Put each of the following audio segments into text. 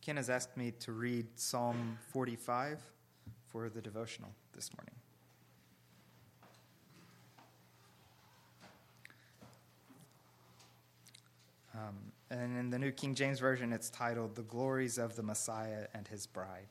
Ken has asked me to read Psalm 45 for the devotional this morning. And in the New King James Version, it's titled, The Glories of the Messiah and His Bride.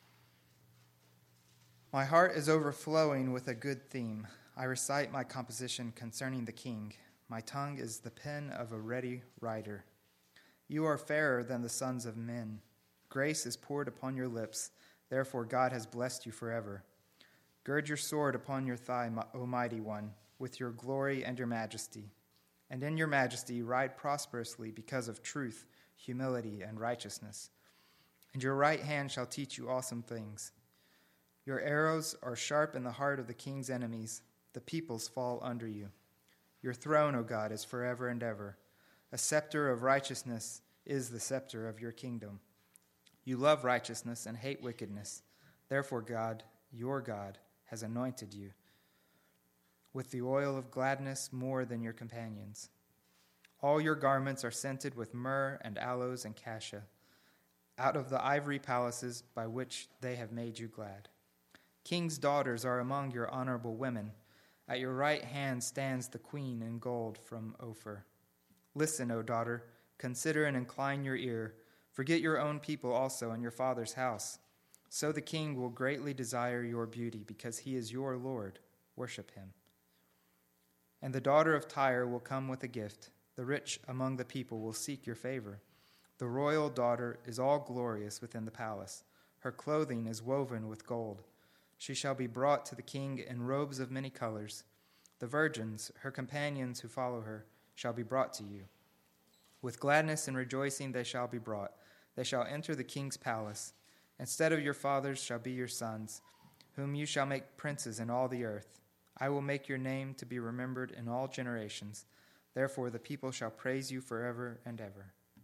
My heart is overflowing with a good theme. I recite my composition concerning the King. My tongue is the pen of a ready writer. You are fairer than the sons of men. Grace is poured upon your lips. Therefore God has blessed you forever. Gird your sword upon your thigh, O mighty one, with your glory and your majesty. And in your majesty ride prosperously because of truth, humility, and righteousness. And your right hand shall teach you awesome things. Your arrows are sharp in the heart of the king's enemies. The peoples fall under you. Your throne, O God, is forever and ever. A scepter of righteousness is the scepter of your kingdom. You love righteousness and hate wickedness. Therefore God, your God, has anointed you with the oil of gladness more than your companions. All your garments are scented with myrrh and aloes and cassia, out of the ivory palaces by which they have made you glad. King's daughters are among your honorable women. At your right hand stands the queen in gold from Ophir. Listen, O daughter, consider and incline your ear. Forget your own people also and your father's house. So the king will greatly desire your beauty, because he is your Lord. Worship him. And the daughter of Tyre will come with a gift. The rich among the people will seek your favor. The royal daughter is all glorious within the palace. Her clothing is woven with gold. She shall be brought to the king in robes of many colors. The virgins, her companions who follow her, shall be brought to you. With gladness and rejoicing they shall be brought. They shall enter the king's palace. Instead of your fathers shall be your sons, whom you shall make princes in all the earth. I will make your name to be remembered in all generations. Therefore the people shall praise you forever and ever.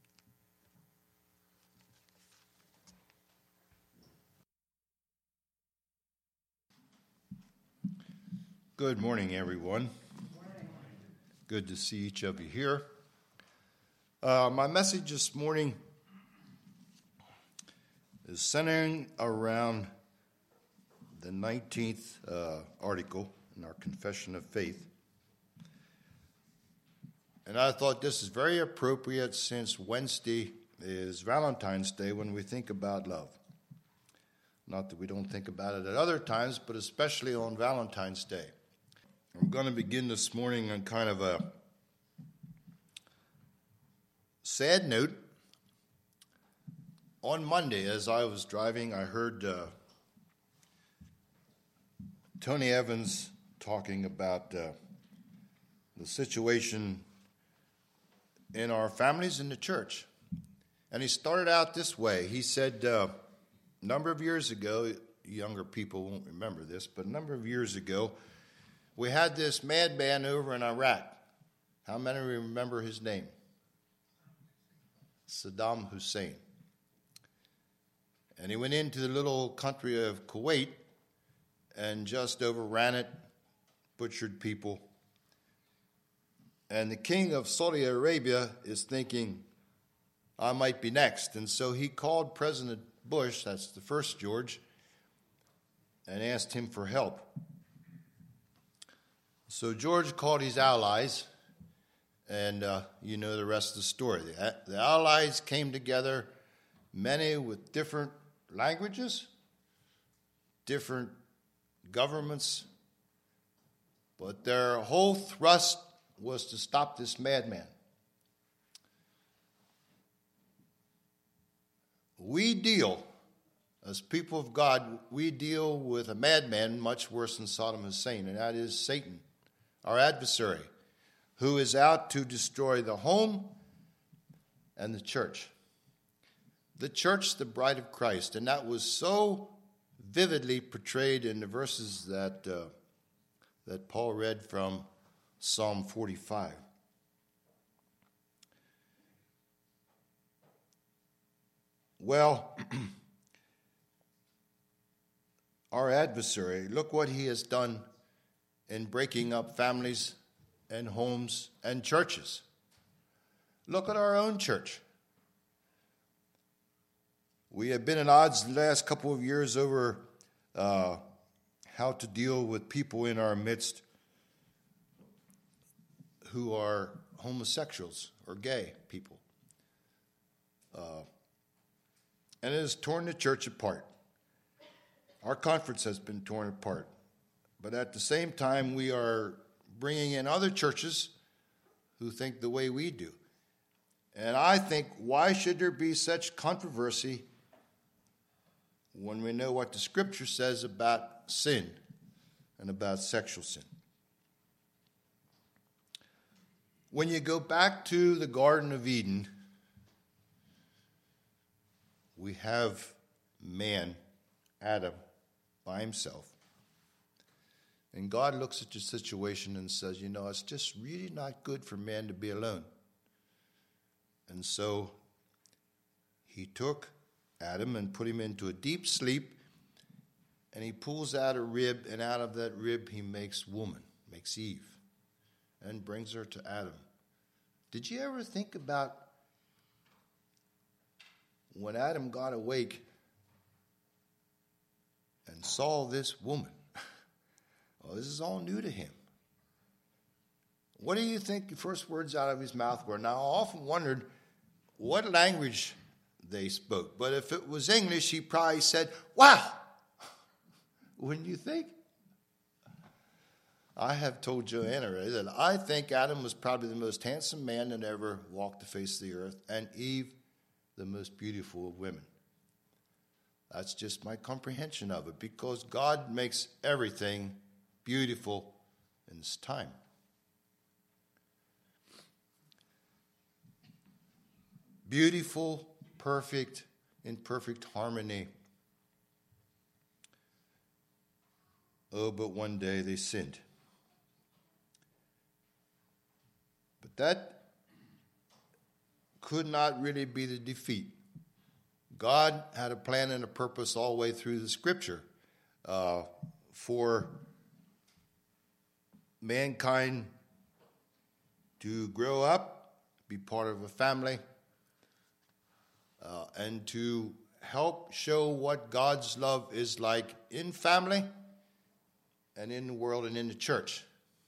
Good morning, everyone. Good to see each of you here. My message this morning is centering around the 19th article in our Confession of Faith. And I thought this is very appropriate since Wednesday is Valentine's Day when we think about love. Not that we don't think about it at other times, but especially on Valentine's Day. I'm going to begin this morning on kind of a sad note. On Monday, as I was driving, I heard Tony Evans talking about the situation in our families in the church. And he started out this way. He said, a number of years ago, younger people won't remember this, but a number of years ago, we had this madman over in Iraq. How many remember his name? Saddam Hussein. And he went into the little country of Kuwait and just overran it, butchered people. And the king of Saudi Arabia is thinking, I might be next. And so he called President Bush, that's the first George, and asked him for help. So George called his allies, and you know the rest of the story. The allies came together, many with different languages, different governments, but their whole thrust was to stop this madman. We deal, as people of God, we deal with a madman much worse than Saddam Hussein, and that is Satan, our adversary, who is out to destroy the home and the church. The church, the bride of Christ, and that was so vividly portrayed in the verses that Paul read from Psalm 45. Well, our adversary, look what he has done in breaking up families and homes and churches. Look at our own church. We have been at odds the last couple of years over how to deal with people in our midst who are homosexuals or gay people. And it has torn the church apart. Our conference has been torn apart. But at the same time, we are bringing in other churches who think the way we do. And I think, why should there be such controversy when we know what the Scripture says about sin and about sexual sin? When you go back to the Garden of Eden, we have man, Adam, by himself. And God looks at the situation and says, it's just really not good for man to be alone. And so he took Adam and put him into a deep sleep, and he pulls out a rib, and out of that rib he makes woman, makes Eve, and brings her to Adam. Did you ever think about when Adam got awake and saw this woman? Well, this is all new to him. What do you think the first words out of his mouth were? Now, I often wondered what language they spoke. But if it was English, he probably said, wow. Wouldn't you think? I have told Joanna that I think Adam was probably the most handsome man that ever walked the face of the earth, and Eve the most beautiful of women. That's just my comprehension of it, because God makes everything beautiful in its time. Beautiful, perfect, in perfect harmony. Oh, but one day they sinned. But that could not really be the defeat. God had a plan and a purpose all the way through the Scripture for mankind to grow up, be part of a family, and to help show what God's love is like in family and in the world and in the church.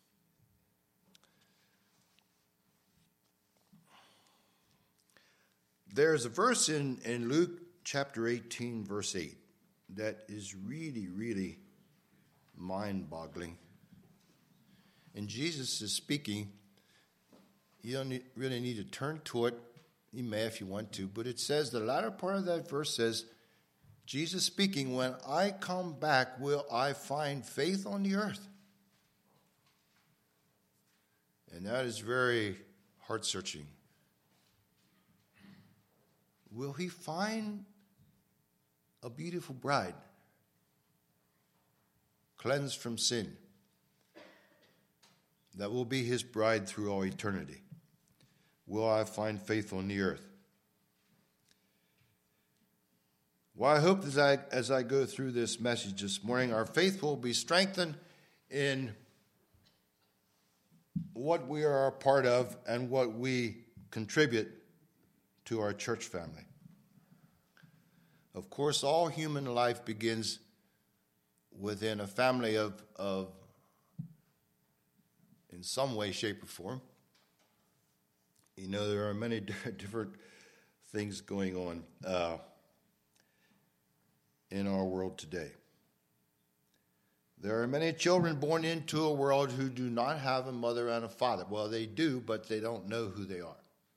There's a verse in Luke chapter 18, verse 8, that is really, really mind-boggling. And Jesus is speaking. You don't really need to turn to it. You may if you want to. But it says, the latter part of that verse says, Jesus speaking, when I come back, will I find faith on the earth? And that is very heart-searching. Will he find a beautiful bride, cleansed from sin, that will be his bride through all eternity? Will I find faith on the earth? Well, I hope that as I go through this message this morning, our faith will be strengthened in what we are a part of and what we contribute to our church family. Of course, all human life begins within a family of in some way, shape, or form. There are many different things going on in our world today. There are many children born into a world who do not have a mother and a father. Well, they do, but they don't know who they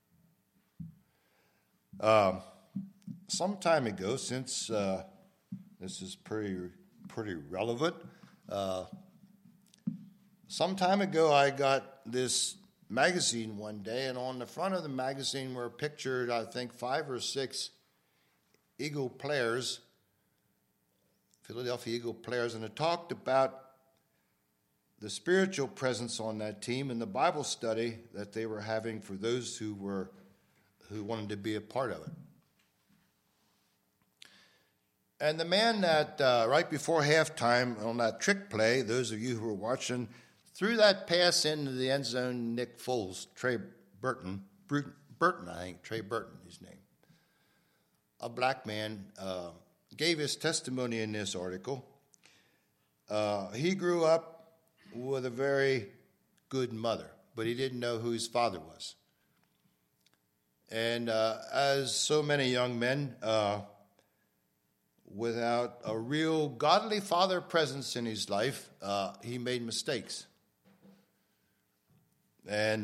are. Some time ago, since this is pretty relevant, some time ago I got this magazine one day, and on the front of the magazine were pictured, I think, 5 or 6 Eagle players, Philadelphia Eagle players, and it talked about the spiritual presence on that team and the Bible study that they were having for those who wanted to be a part of it. And the man that right before halftime on that trick play, those of you who were watching, threw that pass into the end zone, Nick Foles, Trey Burton, I think, Trey Burton, his name. a black man, gave his testimony in this article. He grew up with a very good mother, but he didn't know who his father was. And as so many young men, without a real godly father presence in his life, he made mistakes. And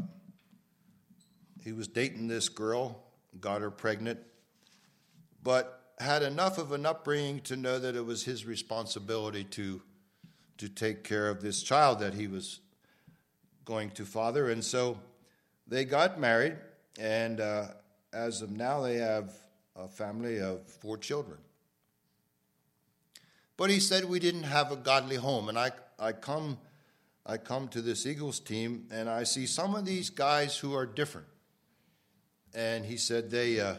he was dating this girl, got her pregnant, but had enough of an upbringing to know that it was his responsibility to take care of this child that he was going to father. And so they got married, and as of now, they have a family of 4 children. But he said we didn't have a godly home, and I come to this Eagles team, and I see some of these guys who are different. And he said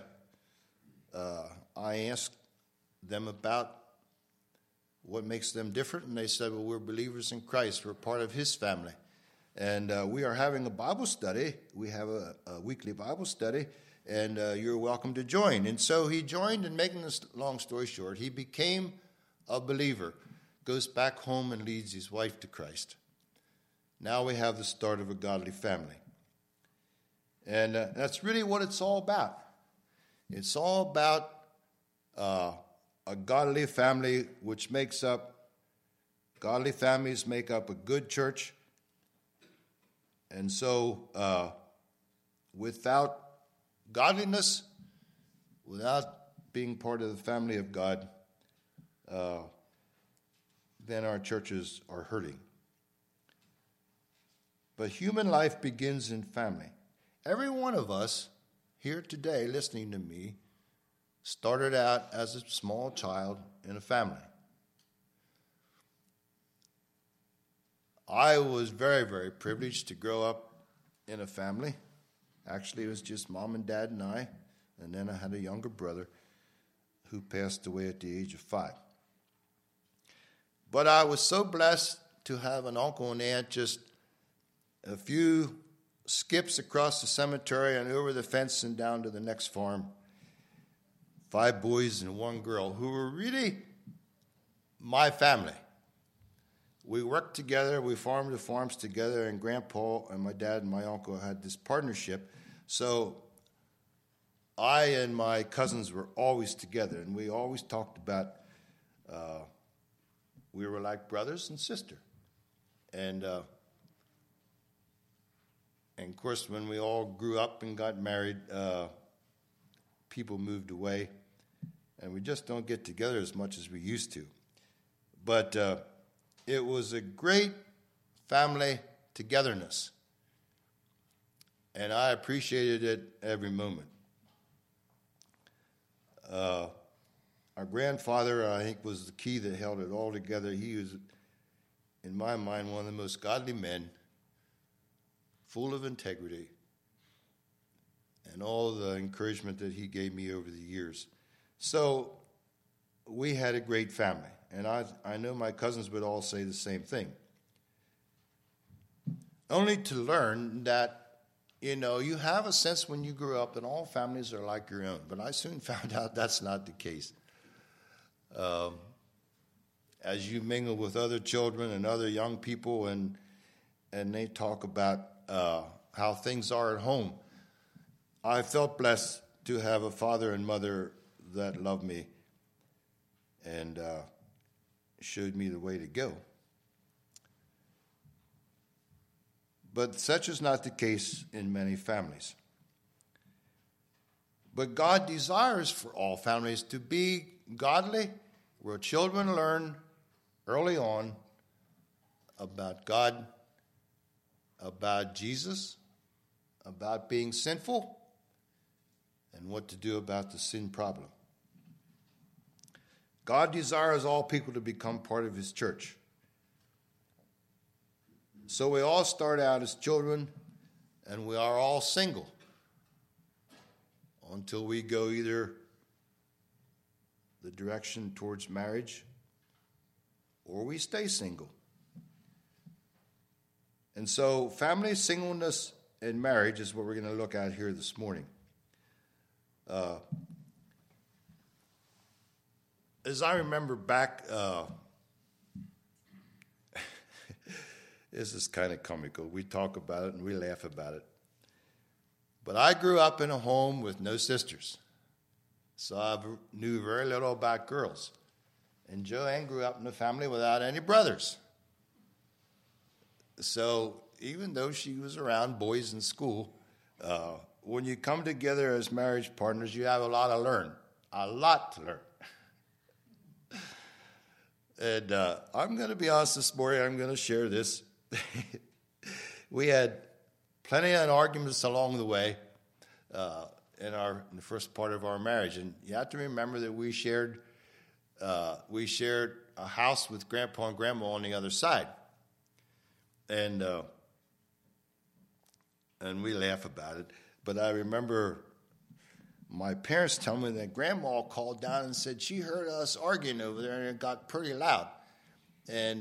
I asked them about what makes them different, and they said, well, we're believers in Christ. We're part of his family. And we are having a Bible study. We have a weekly Bible study, and you're welcome to join. And so he joined, and making this long story short, he became a believer, goes back home and leads his wife to Christ. Now we have the start of a godly family. And that's really what it's all about. It's all about a godly family, which godly families make up a good church. And so without godliness, without being part of the family of God, then our churches are hurting. But human life begins in family. Every one of us here today listening to me started out as a small child in a family. I was very, very privileged to grow up in a family. Actually, it was just mom and dad and I, and then I had a younger brother who passed away at the age of 5. But I was so blessed to have an uncle and aunt just a few skips across the cemetery and over the fence and down to the next farm. 5 boys and 1 girl who were really my family. We worked together, we farmed the farms together, and Grandpa and my dad and my uncle had this partnership. So I and my cousins were always together, and we always talked about we were like brothers and sister. And of course, when we all grew up and got married, people moved away, and we just don't get together as much as we used to. But it was a great family togetherness, and I appreciated it every moment. Our grandfather, I think, was the key that held it all together. He was, in my mind, one of the most godly men, full of integrity, and all the encouragement that he gave me over the years. So we had a great family, and I know my cousins would all say the same thing. Only to learn that, you have a sense when you grew up that all families are like your own, but I soon found out that's not the case. As you mingle with other children and other young people, and they talk about how things are at home, I felt blessed to have a father and mother that loved me and showed me the way to go. But such is not the case in many families. But God desires for all families to be godly, where children learn early on about God, about Jesus, about being sinful, and what to do about the sin problem. God desires all people to become part of his church. So we all start out as children, and we are all single until we go either the direction towards marriage or we stay single. And so family, singleness, and marriage is what we're going to look at here this morning. as I remember back, this is kind of comical. We talk about it and we laugh about it. But I grew up in a home with no sisters, so I knew very little about girls. And Joanne grew up in a family without any brothers. So even though she was around boys in school, when you come together as marriage partners, you have a lot to learn. A lot to learn. And I'm going to be honest this morning. I'm going to share this. We had plenty of arguments along the way in the first part of our marriage. And you have to remember that we shared a house with Grandpa and Grandma on the other side. And we laugh about it. But I remember my parents telling me that Grandma called down and said she heard us arguing over there, and it got pretty loud. And,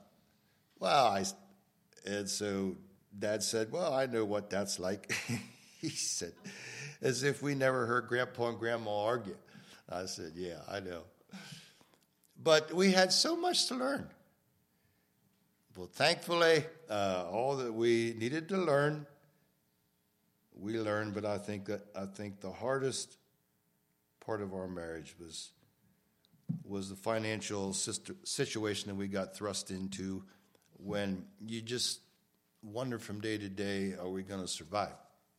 and so Dad said, well, I know what that's like. He said, as if we never heard Grandpa and Grandma argue. I said, yeah, I know. But we had so much to learn. Well, thankfully, all that we needed to learn, we learned. But I think the hardest part of our marriage was the financial situation that we got thrust into, when you just wonder from day to day, are we going to survive?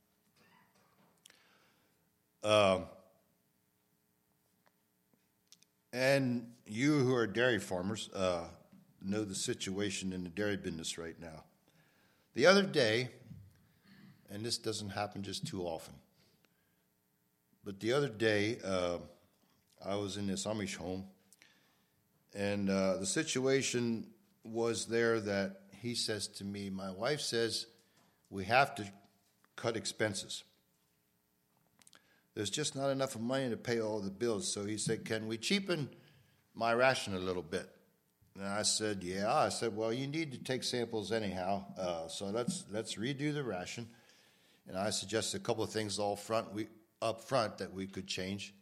And you who are dairy farmers know the situation in the dairy business right now. The other day, and this doesn't happen just too often, but the other day I was in this Amish home, and the situation was there that he says to me, my wife says, we have to cut expenses. There's just not enough money to pay all the bills. So he said, can we cheapen my ration a little bit? And I said, yeah. I said, well, you need to take samples anyhow, so let's redo the ration. And I suggested a couple of things up front that we could change.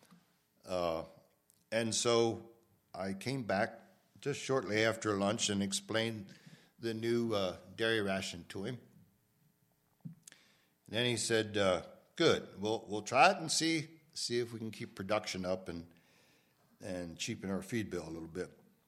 And so I came back just shortly after lunch and explained the new dairy ration to him. And then he said, good, we'll try it and see if we can keep production up and cheapen our feed bill a little bit.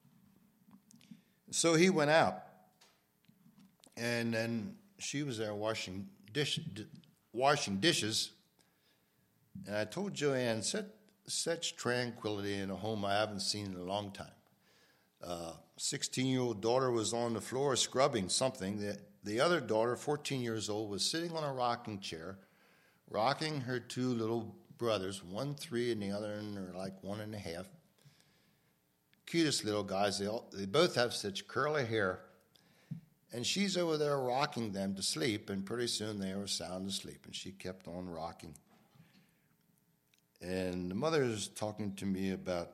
So he went out, and then she was there washing dishes, and I told Joanne, such tranquility in a home I haven't seen in a long time. 16-year-old daughter was on the floor scrubbing something. The other daughter, 14 years old, was sitting on a rocking chair, rocking her two little brothers, one 3 and the other like 1.5. Cutest little guys. They both have such curly hair. And she's over there rocking them to sleep, and pretty soon they were sound asleep, and she kept on rocking. And the mother is talking to me about,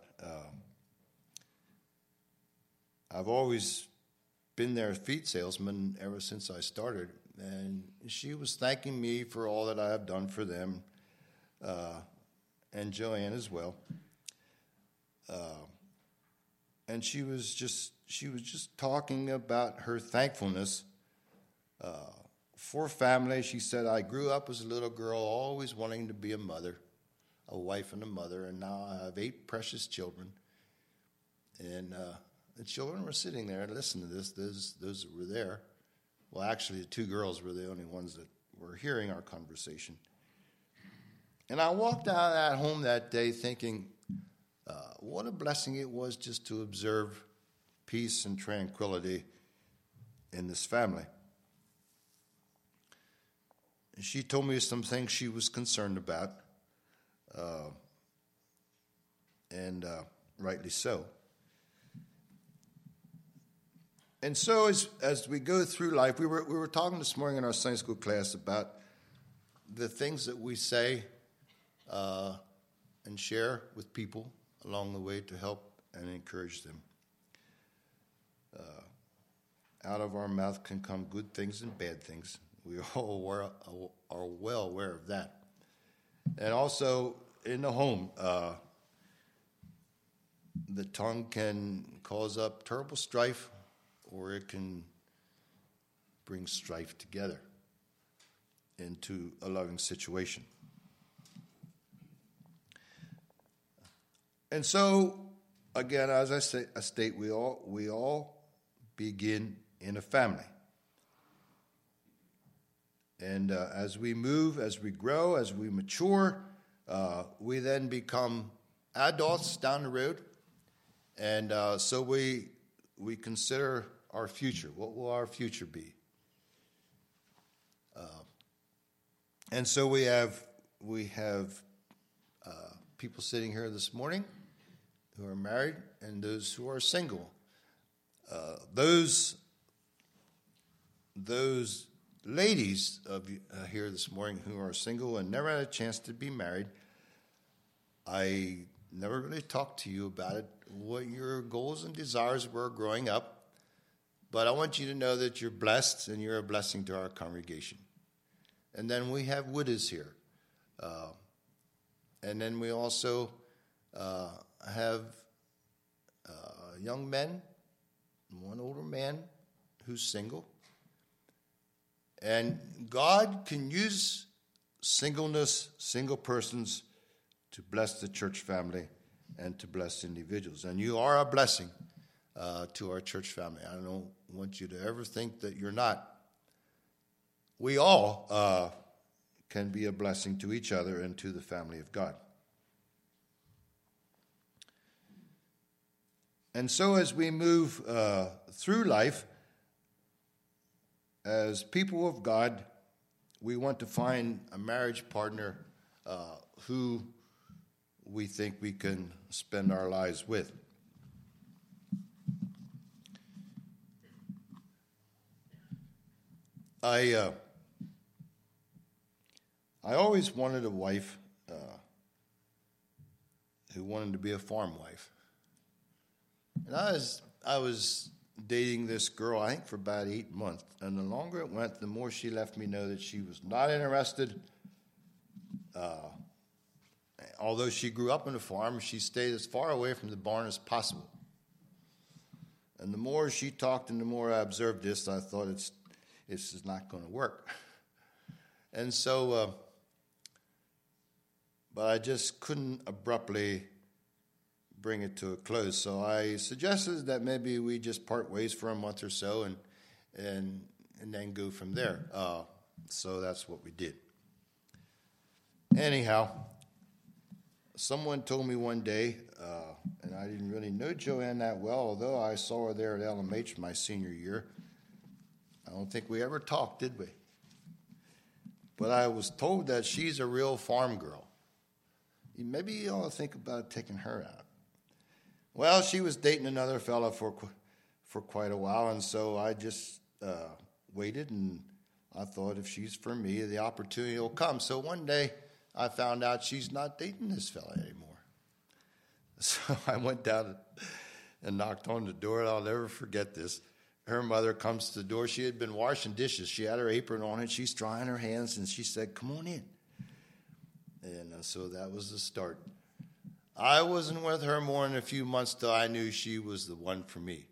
I've always been their feed salesman ever since I started, and she was thanking me for all that I have done for them, and Joanne as well. And she was just talking about her thankfulness for family. She said, I grew up as a little girl always wanting to be a mother, a wife and a mother, and now I have 8 precious children. And the children were sitting there and listening to this, those that were there. Well, actually, the 2 girls were the only ones that were hearing our conversation. And I walked out of that home that day thinking, what a blessing it was just to observe peace and tranquility in this family. And she told me some things she was concerned about, and rightly so. And so as we go through life, we were talking this morning in our Sunday school class about the things that we say and share with people along the way to help and encourage them. Out of our mouth can come good things and bad things. We all are well aware of that. And also in the home, the tongue can cause up terrible strife, or it can bring strife together into a loving situation. And so, again, as I state, we all begin in a family. And as we move, as we grow, as we mature, we then become adults down the road. And so we consider our future. What will our future be? And so we have people sitting here this morning who are married and those who are single. Those ladies of here this morning who are single and never had a chance to be married, I never really talked to you about it, what your goals and desires were growing up, but I want you to know that you're blessed and you're a blessing to our congregation. And then we have widows here. And then we also have young men, one older man who's single. And God can use singleness, single persons, to bless the church family and to bless individuals. And you are a blessing to our church family. I don't want you to ever think that you're not. We all can be a blessing to each other and to the family of God. And so as we move through life, as people of God, we want to find a marriage partner who we think we can spend our lives with. I always wanted a wife who wanted to be a farm wife. And I was dating this girl, I think, for about 8 months. And the longer it went, the more she left me know that she was not interested. Although she grew up on a farm, she stayed as far away from the barn as possible. And the more she talked and the more I observed this, I thought it's just not going to work. And so, but I just couldn't abruptly bring it to a close. So I suggested that maybe we just part ways for a month or so and then go from there. So that's what we did. Anyhow, someone told me one day, and I didn't really know Joanne that well, although I saw her there at LMH my senior year. I don't think we ever talked, did we? But I was told that she's a real farm girl. Maybe you ought to think about taking her out. Well, she was dating another fella for quite a while, and so I just waited, and I thought if she's for me, the opportunity will come. So one day, I found out she's not dating this fella anymore. So I went down and knocked on the door, and I'll never forget this. Her mother comes to the door. She had been washing dishes. She had her apron on, and she's drying her hands, and she said, "Come on in." And so that was the start. I wasn't with her more than a few months till I knew she was the one for me.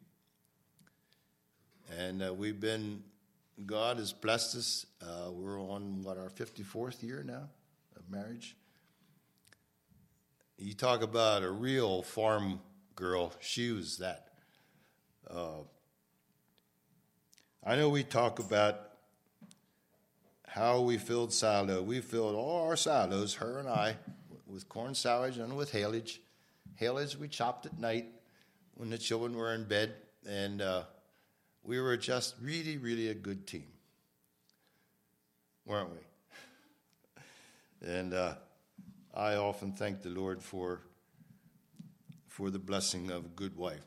And God has blessed us. We're on, our 54th year now of marriage. You talk about a real farm girl. She was that. I know we talk about how we filled silo. We filled all our silos, her and I, with corn silage and with haylage. Haylage we chopped at night when the children were in bed, and we were just really, really a good team, weren't we? And I often thank the Lord for the blessing of a good wife.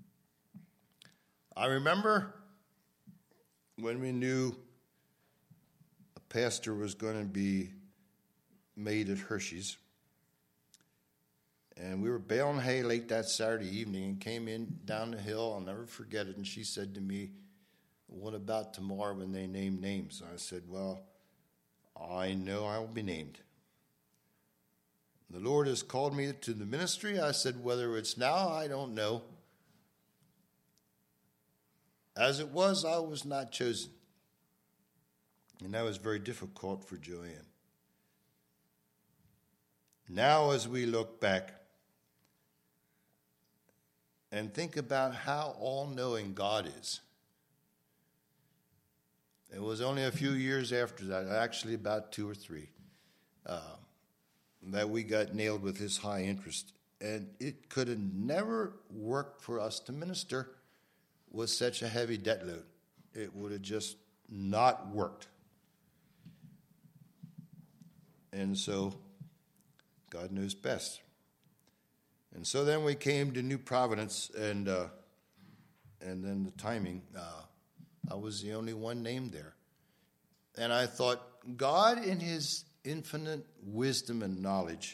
I remember when we knew a pastor was going to be made at Hershey's, and we were baling hay late that Saturday evening and came in down the hill. I'll never forget it. And she said to me, "What about tomorrow when they name names?" I said, "Well, I know I will be named." The Lord has called me to the ministry. I said, whether it's now, I don't know. As it was, I was not chosen. And that was very difficult for Joanne. Now, as we look back and think about how all-knowing God is, it was only a few years after that, actually about 2 or 3, that we got nailed with his high interest. And it could have never worked for us to minister with such a heavy debt load. It would have just not worked. And so God knows best. And so then we came to New Providence, and then the timing, I was the only one named there. And I thought, God in his infinite wisdom and knowledge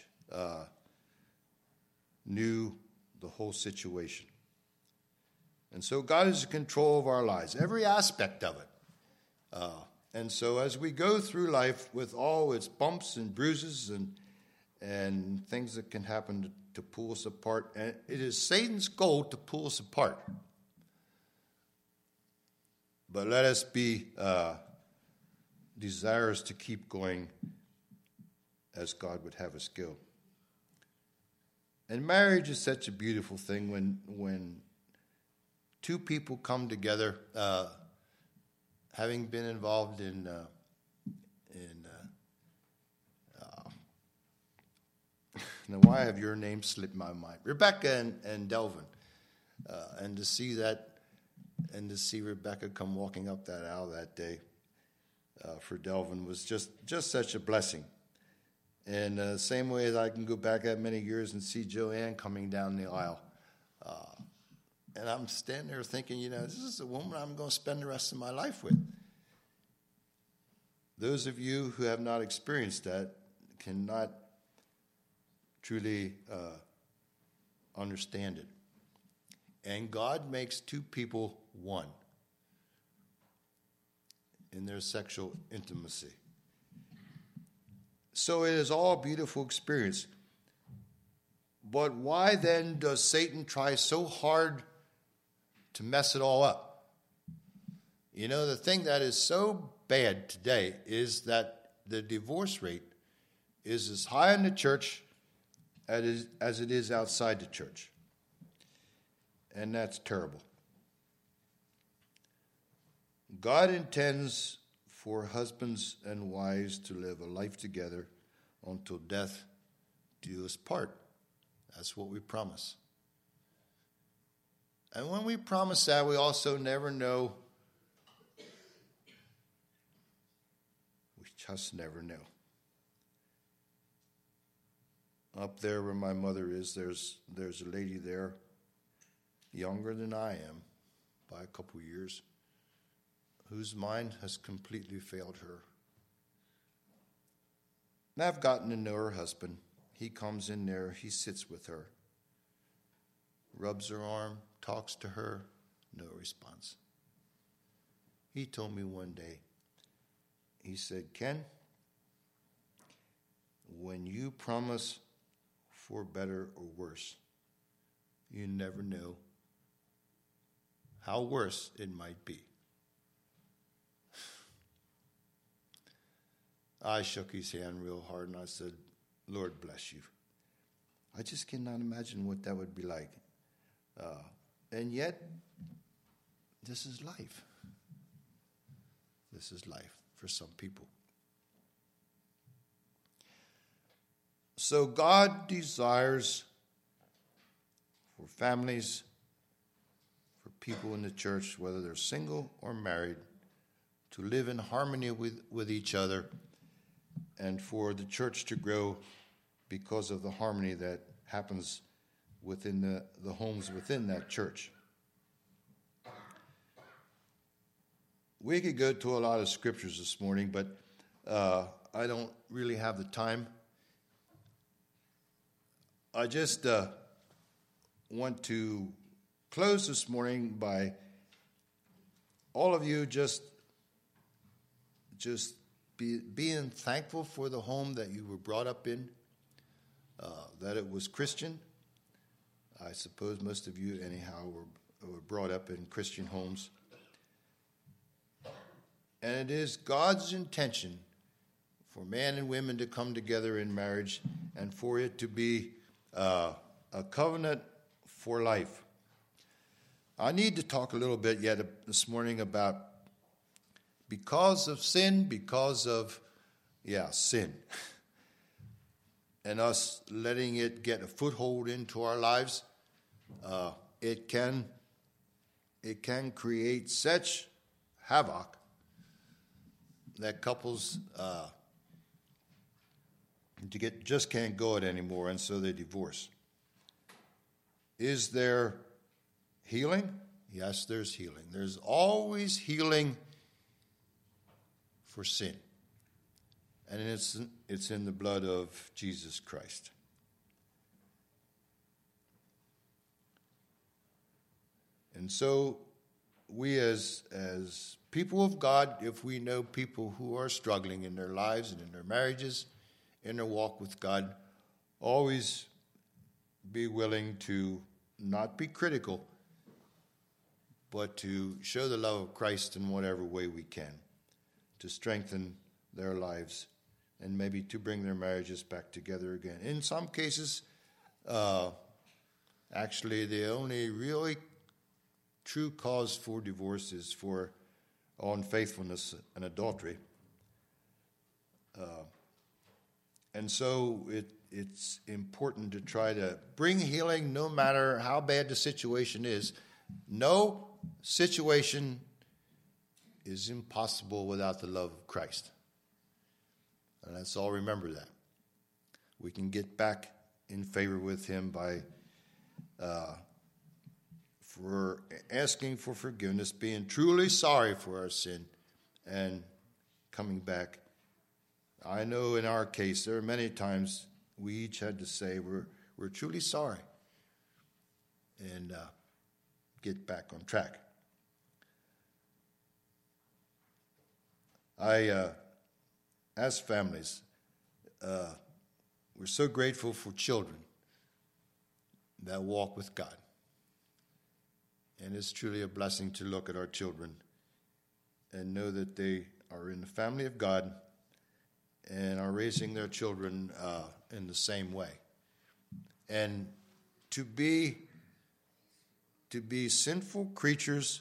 knew the whole situation. And so God is in control of our lives, every aspect of it. And so as we go through life with all its bumps and bruises and things that can happen to pull us apart, and it is Satan's goal to pull us apart. But let us be desirous to keep going as God would have us go. And marriage is such a beautiful thing when two people come together, having been involved in now why have your name slipped my mind? Rebecca and Delvin, and to see that, and to see Rebecca come walking up that aisle that day for Delvin was just such a blessing. And same way as I can go back that many years and see Joanne coming down the aisle. And I'm standing there thinking, this is a woman I'm going to spend the rest of my life with. Those of you who have not experienced that cannot truly understand it. And God makes two people one in their sexual intimacy. So it is all a beautiful experience. But why then does Satan try so hard to mess it all up? The thing that is so bad today is that the divorce rate is as high in the church as it is outside the church. And that's terrible. God intends for husbands and wives to live a life together until death do us part. That's what we promise. And when we promise that, we also never know. We just never know. Up there where my mother is, there's a lady there, younger than I am by a couple years, whose mind has completely failed her. And I've gotten to know her husband. He comes in there, he sits with her, rubs her arm, talks to her, no response. He told me one day, he said, Ken, when you promise for better or worse, you never know how worse it might be. I shook his hand real hard and I said, Lord bless you. I just cannot imagine what that would be like. And yet, this is life. This is life for some people. So God desires for families, for people in the church, whether they're single or married, to live in harmony with each other, and for the church to grow because of the harmony that happens within the homes within that church. We could go to a lot of scriptures this morning, but I don't really have the time. I just want to close this morning by all of you just being thankful for the home that you were brought up in, that it was Christian. I suppose most of you, anyhow, were brought up in Christian homes. And it is God's intention for man and women to come together in marriage and for it to be a covenant for life. I need to talk a little bit yet this morning about because of sin, sin, and us letting it get a foothold into our lives, it can create such havoc that couples just can't go it anymore, and so they divorce. Is there healing? Yes, there's healing. There's always healing for sin. And it's in the blood of Jesus Christ. And so we as people of God, if we know people who are struggling in their lives and in their marriages, in their walk with God, always be willing to not be critical, but to show the love of Christ in whatever way we can, to strengthen their lives and maybe to bring their marriages back together again. In some cases, actually, the only really true cause for divorce is for unfaithfulness and adultery. And so it's important to try to bring healing no matter how bad the situation is. No situation is impossible without the love of Christ. And let's all remember that. We can get back in favor with him by for asking for forgiveness, being truly sorry for our sin, and coming back. I know in our case, there are many times we each had to say we're truly sorry and get back on track. As families, we're so grateful for children that walk with God. And it's truly a blessing to look at our children and know that they are in the family of God and are raising their children in the same way. And to be sinful creatures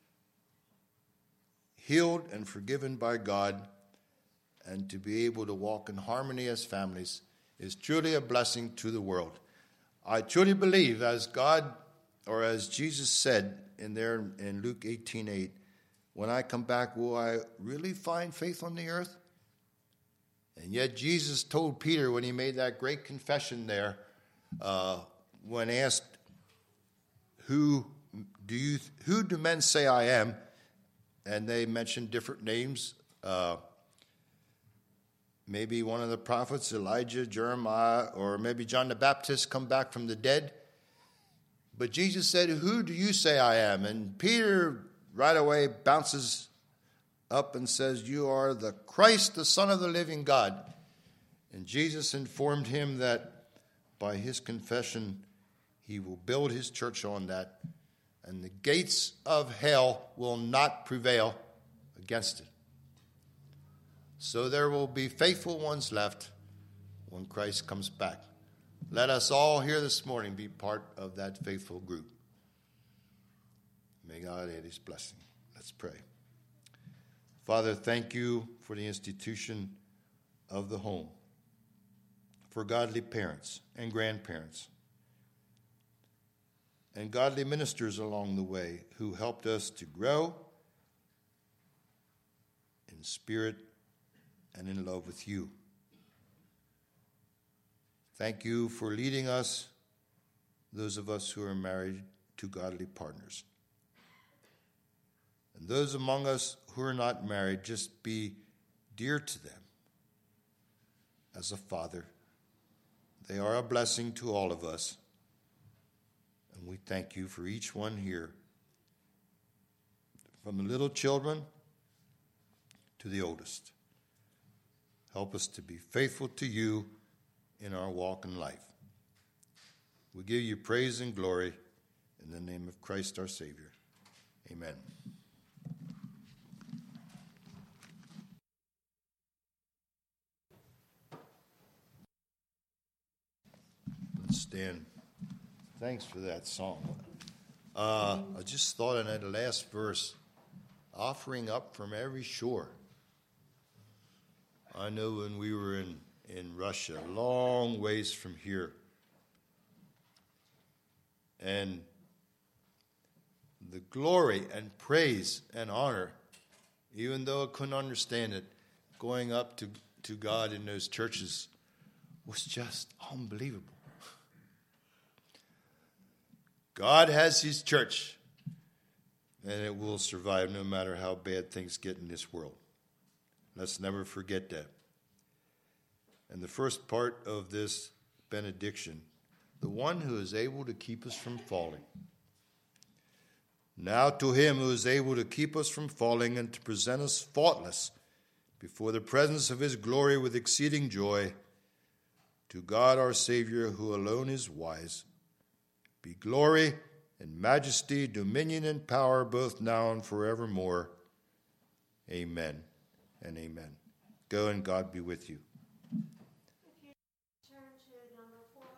healed and forgiven by God, and to be able to walk in harmony as families is truly a blessing to the world. I truly believe, as God, or as Jesus said in Luke 18:8, when I come back, will I really find faith on the earth? And yet Jesus told Peter when he made that great confession there, when asked, who do men say I am? And they mentioned different names. Maybe one of the prophets, Elijah, Jeremiah, or maybe John the Baptist come back from the dead. But Jesus said, who do you say I am? And Peter right away bounces up and says, you are the Christ, the Son of the living God. And Jesus informed him that by his confession, he will build his church on that, and the gates of hell will not prevail against it. So there will be faithful ones left when Christ comes back. Let us all here this morning be part of that faithful group. May God add his blessing. Let's pray. Father, thank you for the institution of the home, for godly parents and grandparents, and godly ministers along the way who helped us to grow in spirit and in love with you. Thank you for leading us, those of us who are married, to godly partners. And those among us who are not married, just be dear to them as a father. They are a blessing to all of us. And we thank you for each one here, from the little children to the oldest. Help us to be faithful to you in our walk in life. We give you praise and glory in the name of Christ our Savior. Amen. Let's stand. Thanks for that song. I just thought in that last verse, offering up from every shore. I know when we were in Russia, a long ways from here, and the glory and praise and honor, even though I couldn't understand it, going up to God in those churches was just unbelievable. God has his church, and it will survive no matter how bad things get in this world. Let's never forget that. And the first part of this benediction, the one who is able to keep us from falling. Now to him who is able to keep us from falling and to present us faultless before the presence of his glory with exceeding joy, to God our Savior, who alone is wise, be glory and majesty, dominion and power, both now and forevermore. Amen and amen. Go and God be with you.